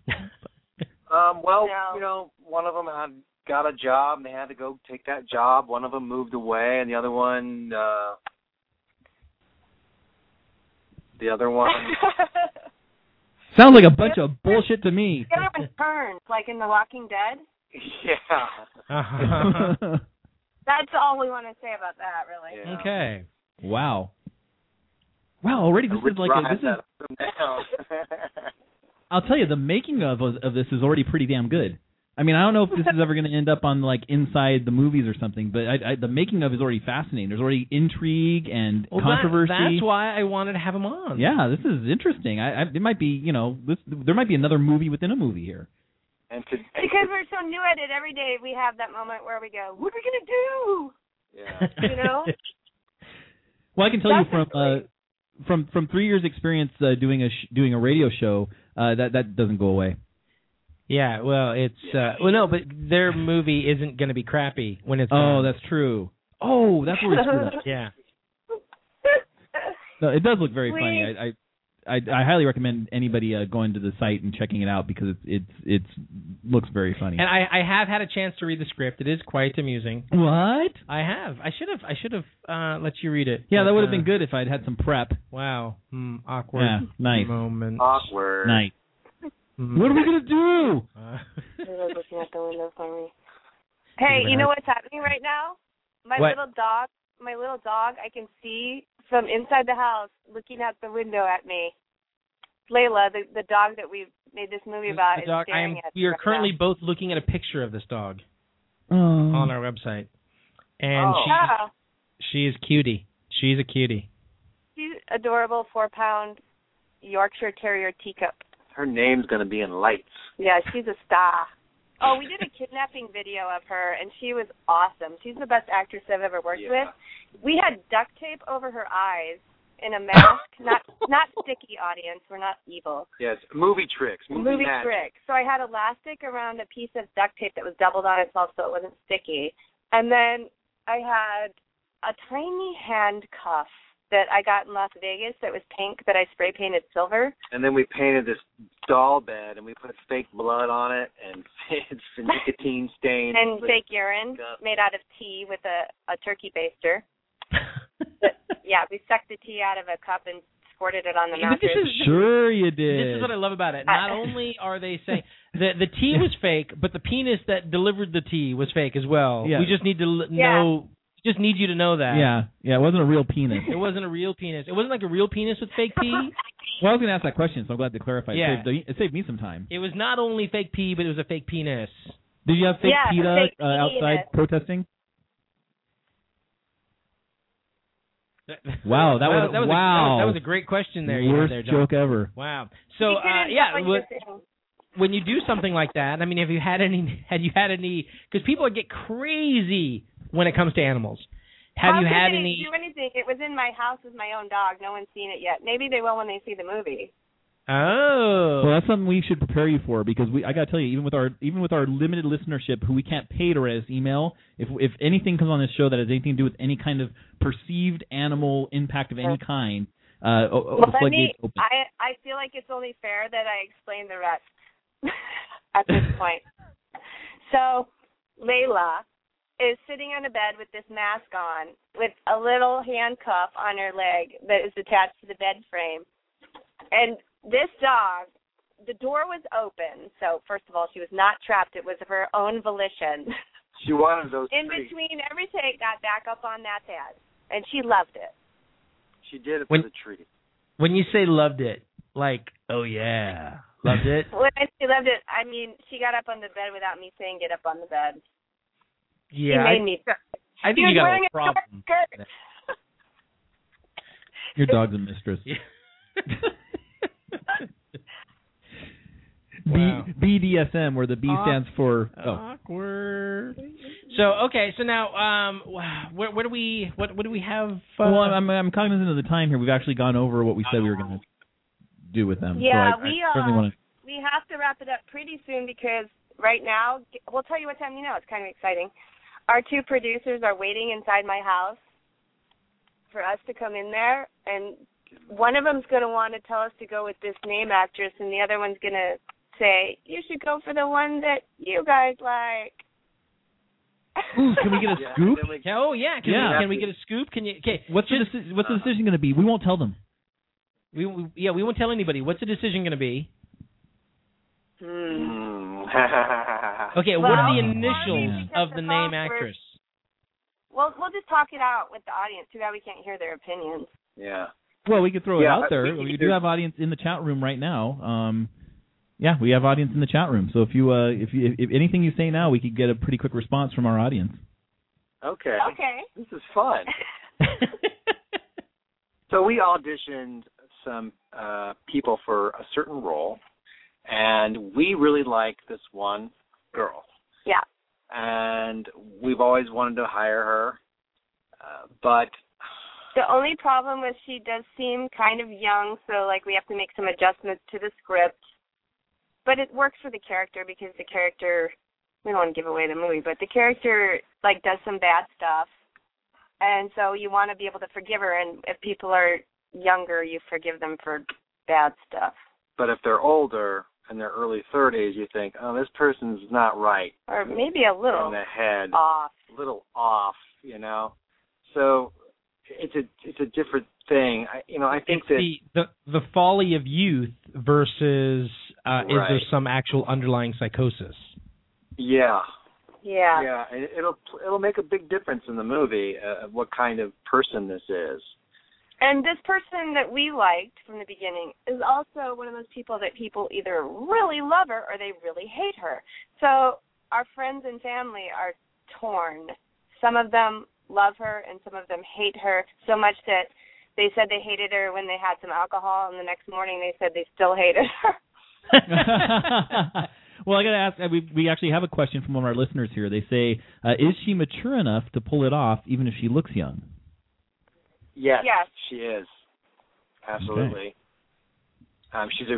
One of them got a job, and they had to go take that job. One of them moved away, and the other one... Sounds like a bunch of bullshit to me. The other one turns, like in The Walking Dead. Yeah. That's all we want to say about that, really. Yeah. Okay. Wow. Already this is like I'll tell you, the making of this is already pretty damn good. I mean, I don't know if this is ever going to end up on like inside the movies or something, but the making of is already fascinating. There's already intrigue and controversy. That's why I wanted to have him on. Yeah, this is interesting. It might be, there might be another movie within a movie here. Because we're so new at it, every day we have that moment where we go, "What are we gonna do?" Yeah. Well, I can tell you from 3 years experience doing a radio show, that doesn't go away. Yeah, well, it's no, but their movie isn't going to be crappy when it's on. That's true. Oh, that's where we screwed up. Yeah. No, it does look very funny. I highly recommend anybody going to the site and checking it out because it looks very funny. And I have had a chance to read the script. It is quite amusing. What? I have. I should have let you read it. Yeah, that would have been good if I'd had some prep. Wow. Awkward. Yeah, nice. Moment. Awkward. Nice. What are we going to do? Looking out the window for me. Hey, you know what's happening right now? My little dog my little dog, I can see from inside the house looking out the window at me. Layla, the dog that we made this movie about, is staring at me. We are currently both looking at a picture of this dog on our website. And she is cutie. She's a cutie. She's adorable 4-pound Yorkshire Terrier teacup. Her name's going to be in lights. Yeah, she's a star. Oh, we did a kidnapping video of her, and she was awesome. She's the best actress I've ever worked with. We had duct tape over her eyes in a mask, not sticky, audience. We're not evil. Yes, movie tricks. Movie tricks. So I had elastic around a piece of duct tape that was doubled on itself so it wasn't sticky. And then I had a tiny handcuff that I got in Las Vegas that was pink that I spray painted silver. And then we painted this doll bed and we put fake blood on it and it's a nicotine stain. And fake urine made out of tea with a turkey baster. Yeah, we sucked the tea out of a cup and squirted it on the mattress. Sure you did. This is what I love about it. Not only are they saying the tea was fake, but the penis that delivered the tea was fake as well. Yeah. We just need to know... Just need you to know that. Yeah, it wasn't a real penis. It wasn't a real penis. It wasn't like a real penis with fake pee. Well, I was going to ask that question, so I'm glad to clarify. Yeah. It saved me some time. It was not only fake pee, but it was a fake penis. Did you have fake PETA fake outside protesting? Wow, that was a great question there. Worst there, John. joke ever. Wow. So when you do something like that, I mean, have you had any? Because people get crazy when it comes to animals. Have you had any? Do anything? It was in my house with my own dog. No one's seen it yet. Maybe they will when they see the movie. Oh. Well, that's something we should prepare you for because I got to tell you, even with our limited listenership, who we can't pay to write us email, if anything comes on this show that has anything to do with any kind of perceived animal impact of any kind, I feel like it's only fair that I explain the rest at this point. So, Layla is sitting on a bed with this mask on with a little handcuff on her leg that is attached to the bed frame. And this dog, the door was open. So, first of all, she was not trapped. It was of her own volition. She wanted those In treats. between every take, got back up on that bed. And she loved it. She did it for the treat. When you say loved it, like, oh, yeah, loved it? When I say loved it, I mean she got up on the bed without me saying get up on the bed. Yeah, she made me. I think you got a problem. Your dog's a mistress. Wow. BDSM, where the B stands for awkward. So now, what do we have? Well, I'm cognizant of the time here. We've actually gone over what we said we were going to do with them. Yeah, so I certainly want to. We have to wrap it up pretty soon because right now, we'll tell you what time it's kind of exciting. Our two producers are waiting inside my house for us to come in there, and one of them's going to want to tell us to go with this name actress, and the other one's going to say, you should go for the one that you guys like. Ooh, can we get a scoop? Can we get a scoop? Can you? Okay. What's the decision going to be? We won't tell them. We won't tell anybody. What's the decision going to be? Okay, what are the initials of the name actress? Well, we'll just talk it out with the audience. Too bad we can't hear their opinions. Yeah. Well, we could throw it out there. We do have audience in the chat room right now. We have audience in the chat room. So if anything you say now, we could get a pretty quick response from our audience. Okay. This is fun. So we auditioned some people for a certain role, and we really like this one girl. Yeah. And we've always wanted to hire her, but the only problem was she does seem kind of young, so we have to make some adjustments to the script. But it works for the character because the character, we don't want to give away the movie, but the character does some bad stuff. And so you want to be able to forgive her, and if people are younger, you forgive them for bad stuff. But if they're older, in their early 30s, you think, oh, this person's not right. Or maybe a little in the head. Off. A little off, So it's a different thing. I think that the folly of youth versus is there some actual underlying psychosis? Yeah. Yeah. Yeah, and it'll make a big difference in the movie what kind of person this is. And this person that we liked from the beginning is also one of those people that people either really love her or they really hate her. So our friends and family are torn. Some of them love her and some of them hate her so much that they said they hated her when they had some alcohol, and the next morning they said they still hated her. Well, I got to ask, we actually have a question from one of our listeners here. They say, is she mature enough to pull it off even if she looks young? Yes, she is. Absolutely. Okay. She's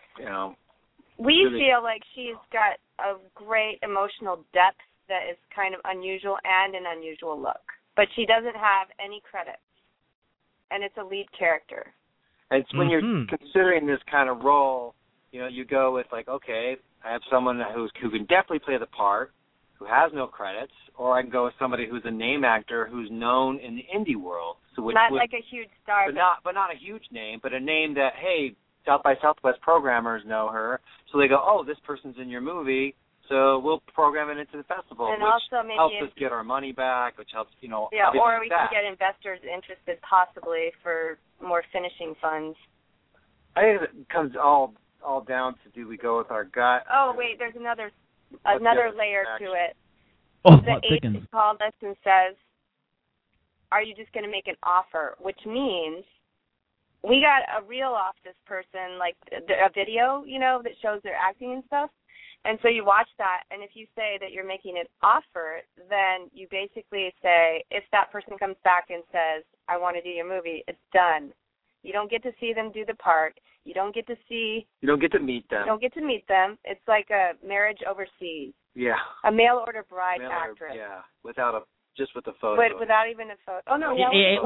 We really feel like she's got a great emotional depth that is kind of unusual and an unusual look. But she doesn't have any credits. And it's a lead character. And it's when you're considering this kind of role, you go with like, okay, I have someone who can definitely play the part, who has no credits, or I can go with somebody who's a name actor who's known in the indie world. So not like a huge star. But not a huge name, but a name that, hey, South by Southwest programmers know her. So they go, oh, this person's in your movie, so we'll program it into the festival, and which also maybe helps us get our money back, which helps, Yeah, or we can get investors interested possibly for more finishing funds. I think it comes all down to, do we go with our gut? Oh, wait, there's another layer to it. Oh, the agent called us and says, are you just going to make an offer? Which means we got a reel off this person, like a video, that shows their acting and stuff. And so you watch that, and if you say that you're making an offer, then you basically say, if that person comes back and says, I want to do your movie, it's done. You don't get to see them do the part. You don't get to meet them. You don't get to meet them. It's like a marriage overseas. Yeah. A mail-order bride actress. Just with the photo. Without even a photo. Oh, no.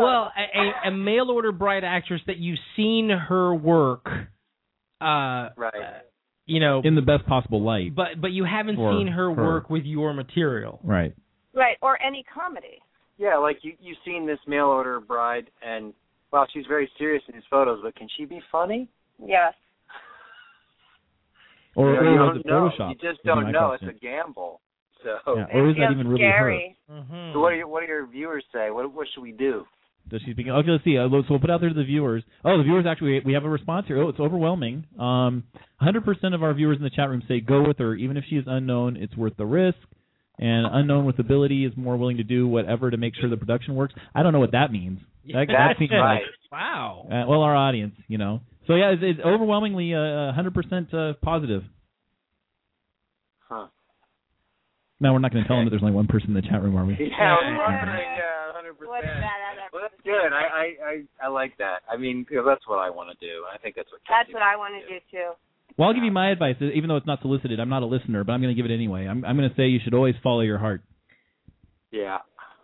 A mail-order bride actress that you've seen her work. Right. In the best possible light. But you haven't seen her work with your material. Right. Right, or any comedy. Yeah, like you've seen this mail-order bride, and, wow, she's very serious in these photos, but can she be funny? Yes. Or you don't know. You just don't know. It's a gamble. So. Yeah. Or is that even really scary. her? Mm-hmm. So what do your viewers say? What should we do? Does she speak? Okay, let's see. So we'll put out there to the viewers. Oh, the viewers actually, we have a response here. Oh, it's overwhelming. 100% of our viewers in the chat room say go with her. Even if she is unknown, it's worth the risk. And unknown with ability is more willing to do whatever to make sure the production works. I don't know what that means. That seems right. Wow. Well, our audience, So, yeah, it's overwhelmingly 100% positive. Huh. No, we're not going to tell them that there's only one person in the chat room, are we? Yeah, 100%. Well, that's good. I like that. I mean, that's what I want to do. I think that's what I want to do, too. Well, I'll give you my advice, even though it's not solicited. I'm not a listener, but I'm going to give it anyway. I'm going to say you should always follow your heart. Yeah.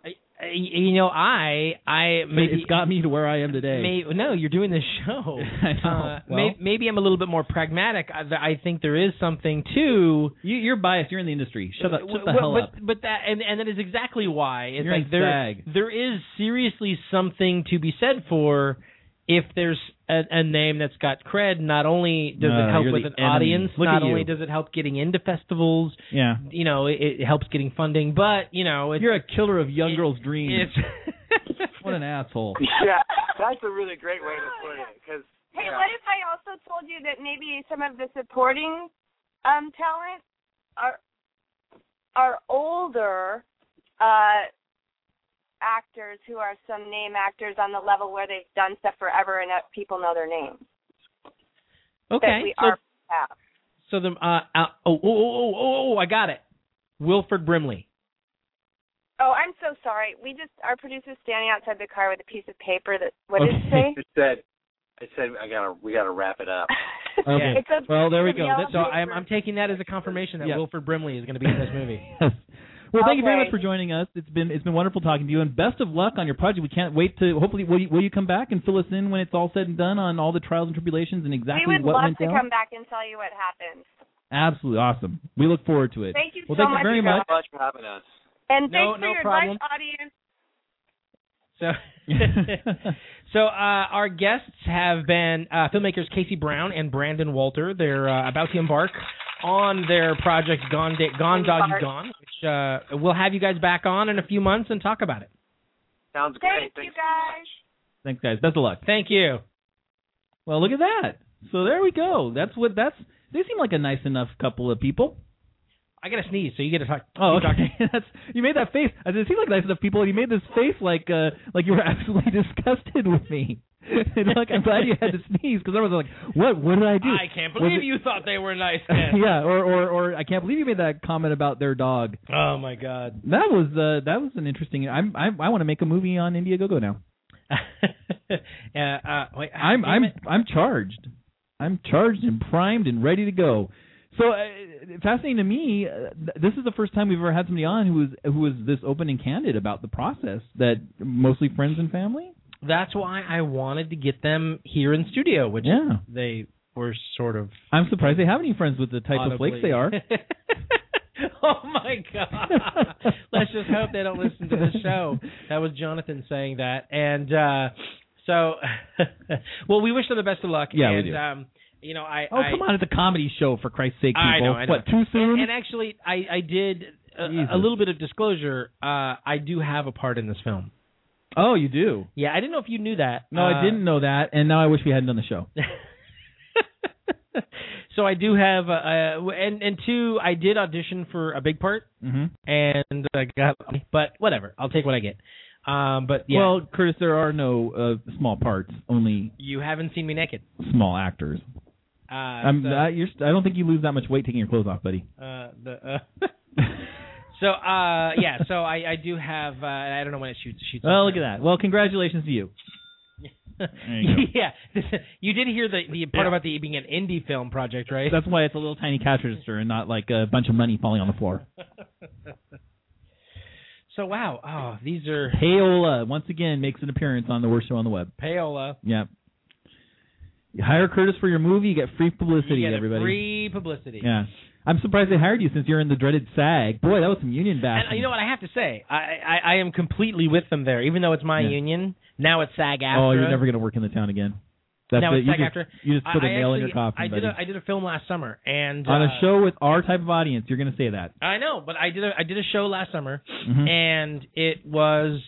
It's got me to where I am today. No, you're doing this show. I know. Maybe I'm a little bit more pragmatic. I think there is something to. You're biased. You're in the industry. Shut the hell up. But that and that is exactly why. It's you're like there is seriously something to be said for. If there's a name that's got cred, not only does it help with an audience, not only does it help getting into festivals, it helps getting funding, but, you're a killer of young girls' dreams. What an asshole. Yeah, that's a really great way to put it. Hey, what if I also told you that maybe some of the supporting talent are older actors who are some name actors on the level where they've done stuff forever and people know their names. Okay. So the I got it. Wilford Brimley. Oh, I'm so sorry. Our producer's standing outside the car with a piece of paper that what did it say? It said we gotta wrap it up. Okay. Well, there we go. So I'm taking that as a confirmation that Wilford Brimley is going to be in this movie. Well, thank you very much for joining us. It's been wonderful talking to you, and best of luck on your project. We can't wait to hopefully will you come back and fill us in when it's all said and done on all the trials and tribulations and exactly what went down? We would love to come back and tell you what happened. Absolutely awesome. We look forward to it. Thank you so much. Thank you very much. Thank you for having us. And thanks for your advice, audience. So our guests have been filmmakers Casey Brown and Brandon Walter. They're about to embark on their project Gone Doggy Gone, which we'll have you guys back on in a few months and talk about it. Sounds great. Thank you, guys. Thanks, guys. Best of luck. Thank you. Well, look at that. So there we go. They seem like a nice enough couple of people. I got to sneeze, so you get to talk. Oh, okay. You made that face. I said, it seemed like nice enough people, and you made this face like you were absolutely disgusted with me. Like, I'm glad you had to sneeze, because I was like, what did I do? I can't believe you thought they were nice men. Yeah, or I can't believe you made that comment about their dog. Oh my God. That was an interesting. I want to make a movie on Indiegogo now. Wait, I'm charged. I'm charged and primed and ready to go. So fascinating to me. This is the first time we've ever had somebody on who was this open and candid about the process. That mostly friends and family. That's why I wanted to get them here in studio, which they were sort of. I'm surprised they have any friends with the type of flakes they are. Oh my God! Let's just hope they don't listen to the show. That was Jonathan saying that, and so, well, we wish them the best of luck. Yeah, and, we do. Come on, it's a comedy show, for Christ's sake, people. I know. What, too soon? And actually, I did a little bit of disclosure. I do have a part in this film. Oh, you do? Yeah, I didn't know if you knew that. No, I didn't know that, and now I wish we hadn't done the show. So I do have, and two, I did audition for a big part, and I got, but whatever, I'll take what I get. But yeah. Well, Curtis, there are no small parts, only. You haven't seen me naked. Small actors. I don't think you lose that much weight taking your clothes off, buddy. So I do have. I don't know when it shoots. Well, look at that. Well, congratulations to you. Yeah, you did hear the part about the being an indie film project, right? That's why it's a little tiny cash register and not like a bunch of money falling on the floor. So wow, these are Payola once again makes an appearance on the Worst Show on the Web. Payola. Yeah. You hire Curtis for your movie, you get free publicity. You get everybody. Free publicity. Yeah. I'm surprised they hired you since you're in the dreaded SAG. Boy, that was some union bashing. And you know what I have to say? I am completely with them there. Even though it's my union, now it's SAG-AFTRA. Oh, you're never going to work in the town again. That's now it. it's SAG-AFTRA. You just put a nail in your coffin, I buddy. did a film last summer, and on a show with our type of audience, you're going to say that. I know, but I did a show last summer, and it was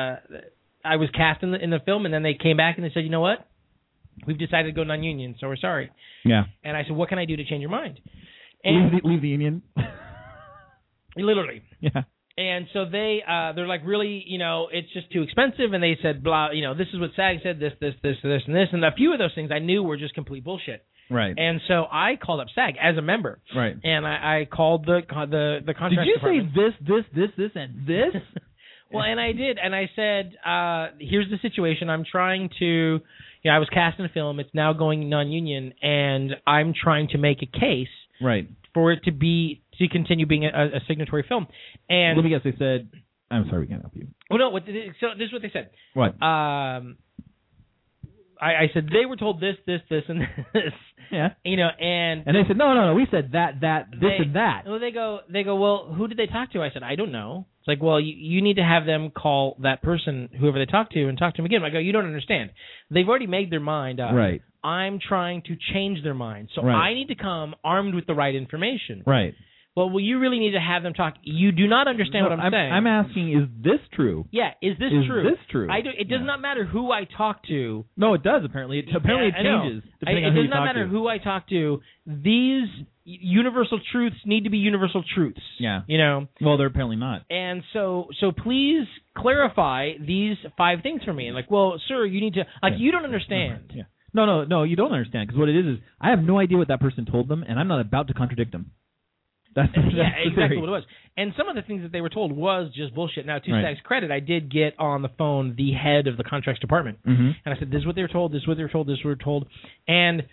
I was cast in the film, and then they came back and they said, you know what? We've decided to go non-union, so we're sorry. Yeah. And I said, what can I do to change your mind? And leave the union. Literally. Yeah. And so they're like, really, it's just too expensive. And they said, blah, this is what SAG said, this, and this. And a few of those things I knew were just complete bullshit. Right. And so I called up SAG as a member. Right. And I called the contract department. Did you say this, and this? Well, and I did. And I said, here's the situation. I'm trying to, I was cast in a film. It's now going non-union. And I'm trying to make a case. Right. For it to continue being a signatory film. And let me guess, they said, I'm sorry, we can't help you. Oh, no, so this is what they said. What? I said, they were told this, and this. Yeah. And they said, no, we said that, this, and that. Well, they go, well, who did they talk to? I said, I don't know. It's like, well, you need to have them call that person, whoever they talk to, and talk to them again. I go, you don't understand. They've already made their mind up. Right. I'm trying to change their mind. So right. I need to come armed with the right information. Right. Well, you really need to have them talk. You do not understand what I'm saying. I'm asking, is this true? Yeah, is this true? Is this true? It does not matter who I talk to. No, it does, apparently. It changes depending on who you talk to. It does not matter who I talk to. These universal truths need to be universal truths. Yeah. Well, they're apparently not. And so please clarify these 5 things for me. And like, well, sir, you need to, you don't understand. Yeah. No, you don't understand. Because what it is I have no idea what that person told them, and I'm not about to contradict them. That's exactly what it was. And some of the things that they were told was just bullshit. Now, to SAG's credit, I did get on the phone the head of the contracts department. And I said, this is what they were told, this is what they were told, this is what they were told. And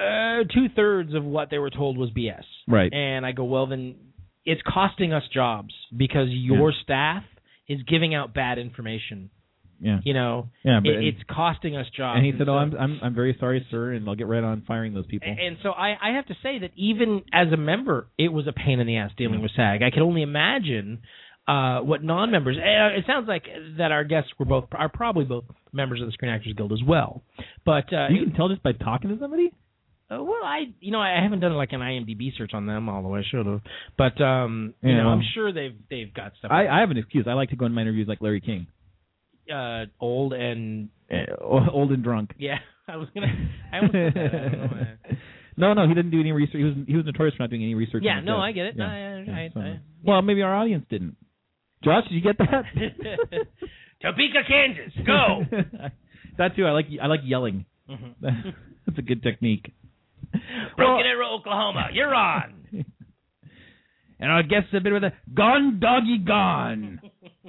2/3 of what they were told was BS. Right. And I go, well, then it's costing us jobs because your staff is giving out bad information. Yeah. It's costing us jobs. And he said, I'm very sorry, sir, and I'll get right on firing those people. And so I have to say that even as a member, it was a pain in the ass dealing with SAG. I can only imagine what non-members. It sounds like that our guests are probably both members of the Screen Actors Guild as well. But you can tell just by talking to somebody? Well, I haven't done like an IMDb search on them, although I should have. But you know, I'm sure they've got stuff. I have an excuse. I like to go in my interviews like Larry King. Old and drunk. Yeah, I almost said that. No, he didn't do any research. He was notorious for not doing any research. Yeah, no, I get it. Yeah. Well, maybe our audience didn't. Josh, did you get that? Topeka, Kansas, go. That too. I like yelling. Mm-hmm. That's a good technique. Broken Arrow, Oklahoma, you're on. And our guest a bit with a gone doggy gone.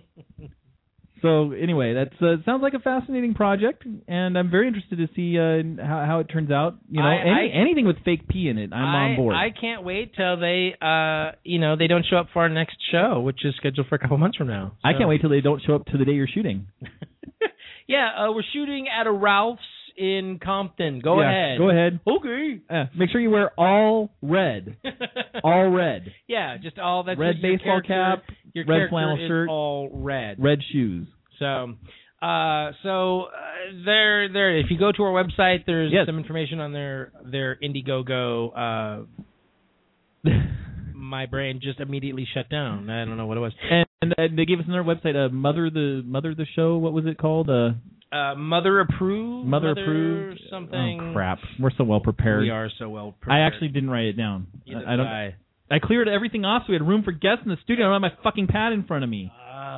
So anyway, that sounds like a fascinating project, and I'm very interested to see how it turns out. You know, anything with fake pee in it, I'm on board. I can't wait till they they don't show up for our next show, which is scheduled for a couple months from now. So. I can't wait till they don't show up to the day you're shooting. Yeah, we're shooting at a Ralph's in Compton. Go ahead. Go ahead. Okay. Make sure you wear all red. All red. Yeah, just all that. Red baseball cap. Your red flannel shirt. All red. Red shoes. So there. If you go to our website, there's some information on their Indiegogo. My brain just immediately shut down. I don't know what it was. And they gave us another website. Mother the show. What was it called? Mother Approved. Mother Approved. Something. Oh crap! We're so well prepared. We are so well prepared. I actually didn't write it down. I cleared everything off so we had room for guests in the studio. I don't have my fucking pad in front of me.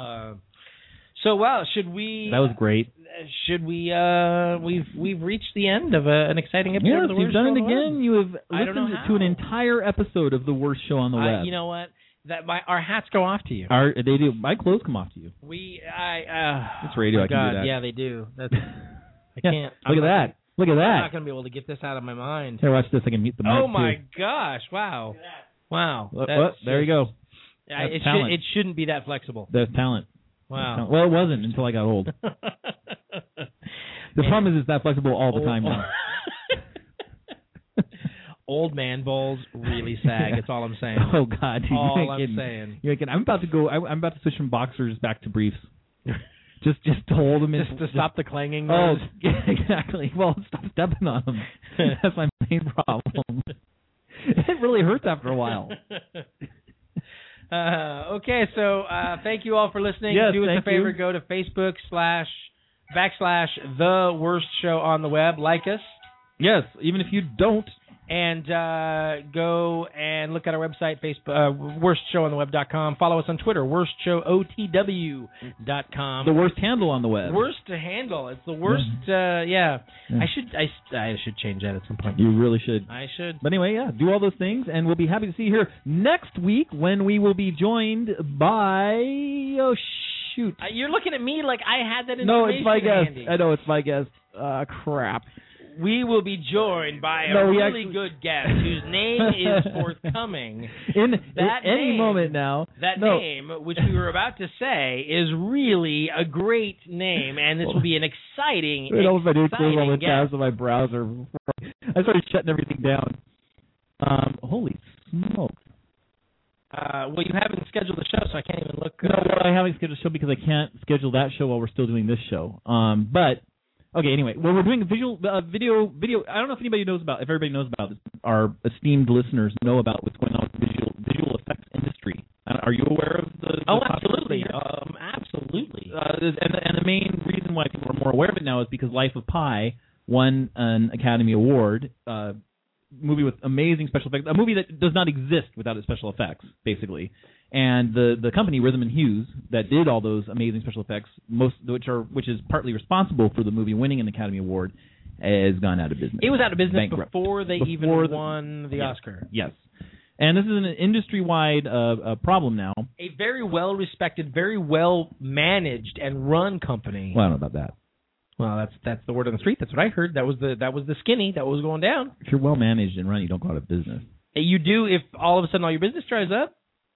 Should we? That was great. Should we? We've reached the end of an exciting episode. Yes, of the you've Worst done Show it on the again. Web. You have listened to an entire episode of the Worst Show on the Web. You know what? Our hats go off to you. They do. My clothes come off to you. It's radio. I can do that. Yeah, they do. That's. I can't. Look at that. Look at that. I'm not going to be able to get this out of my mind. Here, watch this. I can mute the mic. Oh my gosh! Wow. Wow. There you go. It shouldn't be that flexible. That's talent. Wow. Well, it wasn't until I got old. The problem is it's that flexible all the time now. Old man balls really sag. That's all I'm saying. Oh God, dude, all I'm saying. You're kidding. I'm about to go. I'm about to switch from boxers back to briefs. Just to hold them in. Just to stop the clanging. Oh, exactly. Well, stop stepping on them. That's my main problem. It really hurts after a while. Okay, so thank you all for listening. Yes, do us a favor. Go to Facebook / The Worst Show on the Web. Like us. Yes, even if you don't. And go and look at our website, worstshowontheweb.com. Follow us on Twitter, worstshowotw.com. The worst handle on the web. Worst handle. It's the worst. Yeah. I should change that at some point. You really should. I should. But anyway, do all those things, and we'll be happy to see you here next week when we will be joined by. Oh shoot! You're looking at me like I had that information. No, it's my guest. Handy. I know it's my guest. Crap. We will be joined by a really good guest whose name is forthcoming. In any moment now. That name, which we were about to say, is really a great name, and this will be an exciting guest. On my browser. I started shutting everything down. Holy smoke. Well, you haven't scheduled the show, so I can't even look. No, I haven't scheduled the show because I can't schedule that show while we're still doing this show. But... Okay, anyway, well, we're doing video. I don't know if everybody knows about this. Our esteemed listeners know about what's going on with the visual effects industry. Are you aware of the absolutely. Absolutely. And the main reason why people are more aware of it now is because Life of Pi won an Academy Award, movie with amazing special effects, a movie that does not exist without its special effects, basically. And the company Rhythm and Hughes that did all those amazing special effects, which is partly responsible for the movie winning an Academy Award, has gone out of business. It was out of business Bankrupt. before they even won the Oscar. Yes. And this is an industry-wide problem now. A very well-respected, very well-managed and run company. Well, I don't know about that. Well, that's the word on the street. That's what I heard. That was the skinny that was going down. If you're well-managed and run, you don't go out of business. You do if all of a sudden all your business dries up.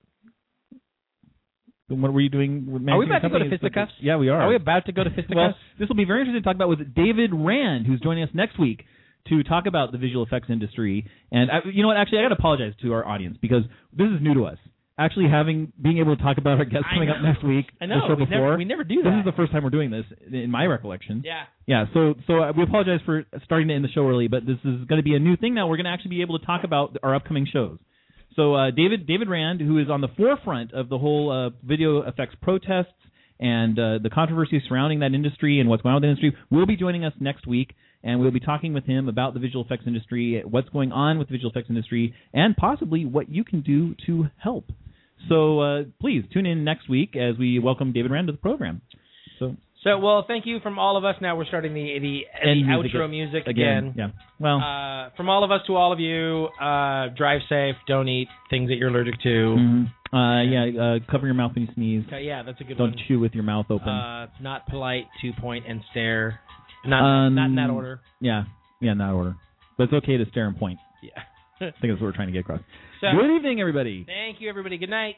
What were you doing? Are we about to go to fisticuffs? Yeah, we are. Are we about to go to fisticuffs? Well, this will be very interesting to talk about with David Rand, who's joining us next week to talk about the visual effects industry. And you know what? Actually, I got to apologize to our audience because this is new to us. actually being able to talk about our guests coming up next week. I know. The show before. We never do that. This is the first time we're doing this, in my recollection. Yeah. Yeah. So we apologize for starting to end the show early, but this is going to be a new thing now. We're going to actually be able to talk about our upcoming shows. So David Rand, who is on the forefront of the whole video effects protests and the controversy surrounding that industry and what's going on with the industry, will be joining us next week, and we'll be talking with him about the visual effects industry, what's going on with the visual effects industry, and possibly what you can do to help. So please tune in next week as we welcome David Rand to the program. So, well, thank you from all of us. Now we're starting the outro music again. Yeah. Well, from all of us to all of you, drive safe. Don't eat things that you're allergic to. Mm-hmm. Cover your mouth when you sneeze. Yeah, that's a good Don't one. chew with your mouth open. It's not polite to point and stare. Not in that order. Yeah, in that order. But it's okay to stare and point. Yeah. I think that's what we're trying to get across. So, good evening, everybody. Thank you, everybody. Good night.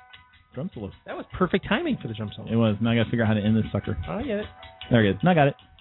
Drum solo. That was perfect timing for the drum solo. It was. Now I got to figure out how to end this sucker. Oh, I get it. There it is. Now I got it.